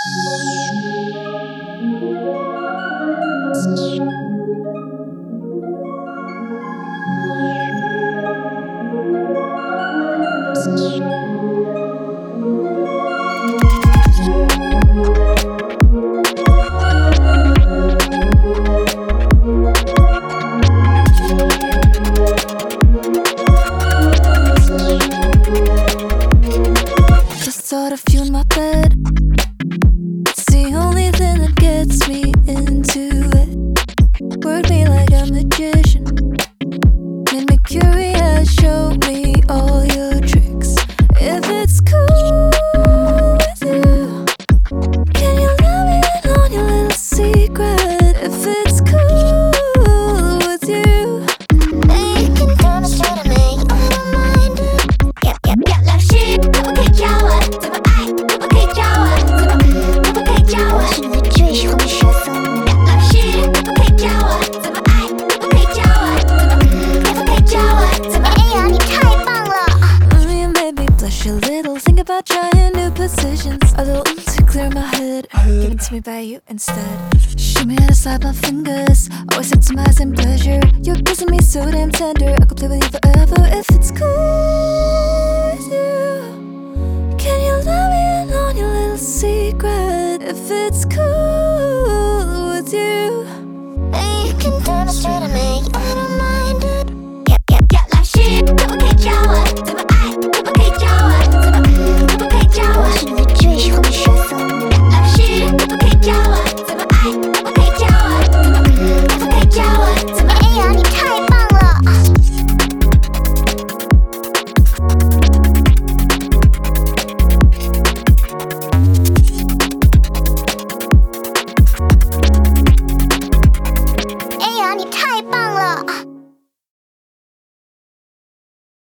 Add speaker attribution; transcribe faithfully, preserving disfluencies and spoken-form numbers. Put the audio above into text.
Speaker 1: Thought of you in my bed. It's the only thing that gets me into it. Worked me like a magician, made me curious, show me all your tricks. If it's cool with you, can you let me in on your little secret? If it's cool with you, then you can demonstrate to me on my mind. Yeah, yeah, yeah, like shit.我可以教我怎么爱，我可以教我怎么，我可以教我是你最喜欢的学生。老师，我可以教我怎么爱，我可以教我怎么，我可以教我怎么。哎呀，你太棒了！ You made me blush a little, think about trying new positions. A little to clear my head, give it to me by you instead. Show me how to slide my fingers, always optimizing pleasure. You're kissing me so damn tender, I could play with you forever if it's cool with you. Can you let me in on your little secret? If it's cool with you.